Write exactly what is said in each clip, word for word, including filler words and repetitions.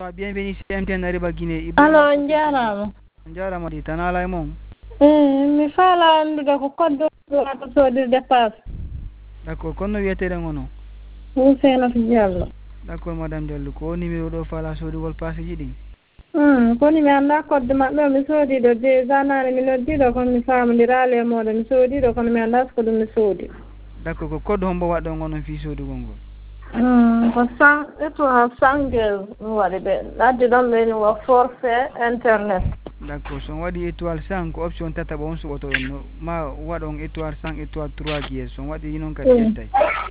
Bienvenue sur M T N Ariba Guinée. Alo, njarama. Njarama di tan ala e mon. Eh, mi faala andude ko koddo wato sodirde passe. D'accord, kono wiyetere ngono. Ousseynatou Diallo. D'accord madame Diallo, ko numéro ɗo faala sodugol passe ji ɗin. Hmm, koni mi annda kodde maɓɓe mi soodiɗo déjà nane mi noddiɗo kono mi famodiraali e mooɗon mi soodiɗo kono mi annda so ko ɗum mi soodi. D'accord, ko code hombo waɗɗo ngonon fi sodugol ngol. Hmm, ko cent étoile cent gueuse mi waɗi ɓe addi ɗon ɓeni wo forfait internet. D'accord, so waɗi étoile cent ko option tataɓa on suɓoto on no ma waɗon étoile cent étoile trois guies so waɗi noon kadi ƴettay.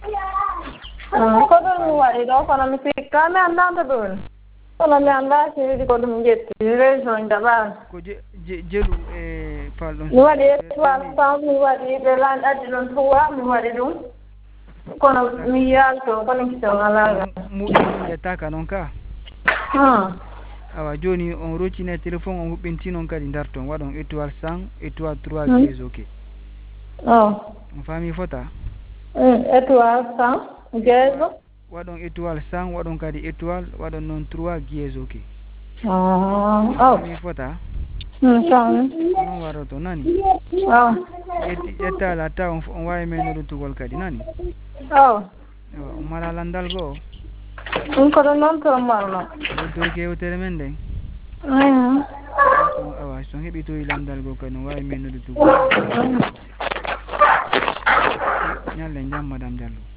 Ko ɗum mi waɗi ɗo kono mi sikka mi anndanta ɗum kono mi annda siidi ko ɗum ƴetti région Jaɓaani. Ko je je jelu e falɗon. Mi waɗi étoile cent mi waɗi ɓe lan addi ɗon trois mi waɗi ɗum kono mi yalto connexion alaa muɗum yettaka noon ka. Hmm. Awa joni on roccine téléphone on huɓɓinti noon kadi darton waɗon étoile cent étoile trois guies ok. Oh. On faami fota. Étoile cent guies. Waɗon étoile cent waɗon kadi étoile waɗon noon trois guies ok. Ah. Oh. Faami fota. Hmm, faami. Non waroto nani. Oh. Ƴettala taw on wawi menoɗo tugol kadi nani. Oh. Awa on mala landal goo. ɗum koɗo noon to marno dow kewtere men nden. Awa son heɓitoyi landal goo kadi no wawi mennude tugol. Ñalle jam madame Diallo.